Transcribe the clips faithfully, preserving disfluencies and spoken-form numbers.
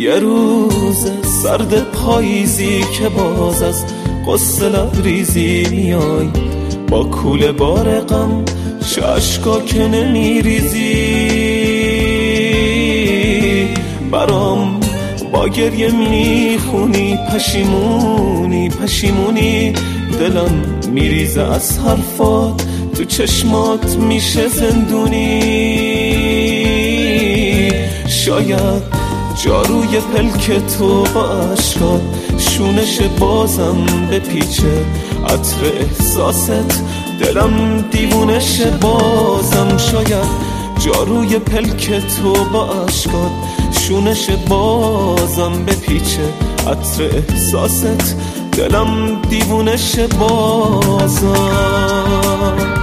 یه روز سرد پاییزی که باز از قصه لبریزی میای، با کوله بار غم چشکا که نمیریزی، برام با گریه میخونی پشیمونی پشیمونی، دلم میریزه از حرفات، تو چشمات میشه زندونی. شاید جاروی پلک تو با عشقات شونش بازم بپیچه، عطر احساست دلم دیوونش بازم. شاید جاروی پلک تو با عشقات شونش بازم بپیچه، عطر احساست دلم دیوونش بازم.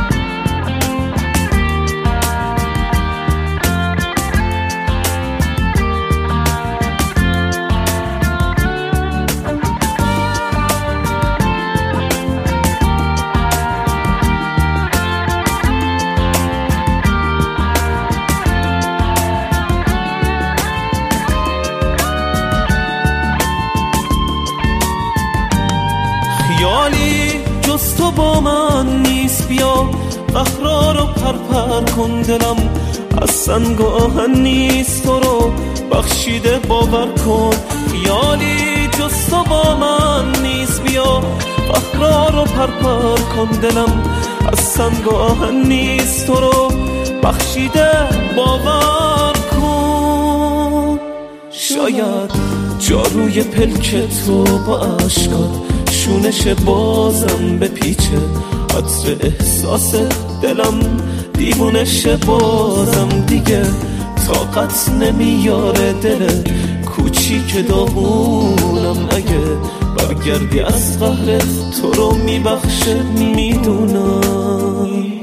خیالی جز تو با من نیست، بیا قهرا رو پرپر کن، دلم از سنگ و آهن نیست، تو رو بخشیده باور کن. خیالی جز تو با من نیست، بیا قهرا رو پرپر کن، دلم از سنگ و آهن نیست، تو رو بخشیده باور کن. شاید جاروی پلک تو با عشقات شونش بازم بپیچه، عطر احساس دلم دیوونش بازم. دیگه طاقت نمیاره دل کوچیک داغونم، اگه برگردی از قهرت تو رو میبخشه میدونم.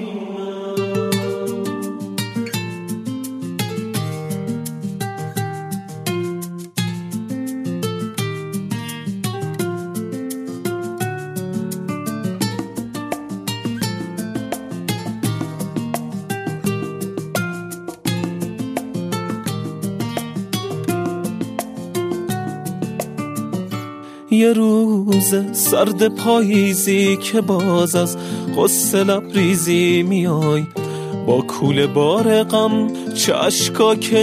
یه روز سرد پاییزی که باز از قصه لبریزی میای، با کوله بار غم چشکا که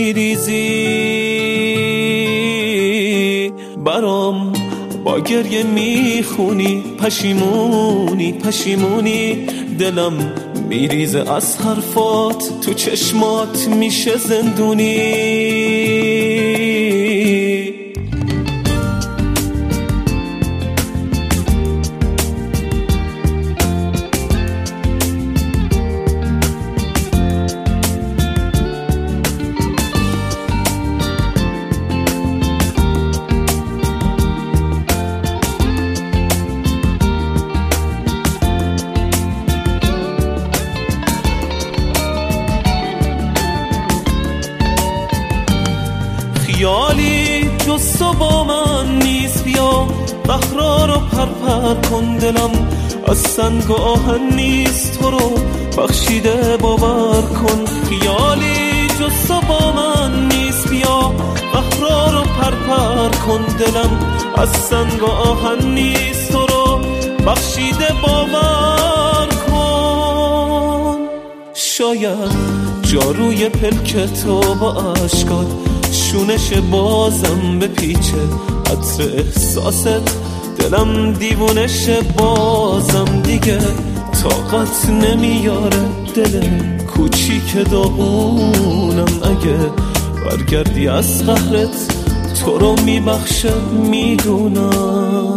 نمیریزی، برام با گریه میخونی پشیمونی پشیمونی، دلم میریزه از حرفات، تو چشمات میشه زندونی. خیالی جز تو با من نیست، بیا قهرا رو پرپر کن، دلم از سنگ و آهن نیست، تو رو بخشیده باور کن. خیالی جز تو با من نیست، بیا قهرا رو پرپر کن، دلم از سنگ و آهن نیست، تو رو بخشیده باور کن. شاید جاروی پلک تو با عشقات شونش بازم بپیچه، عطر احساست دلم دیوونش بازم. دیگه طاقت نمیاره دل کوچیک داغونم، اگه برگردی از قهرت تو رو میبخشه میدونم.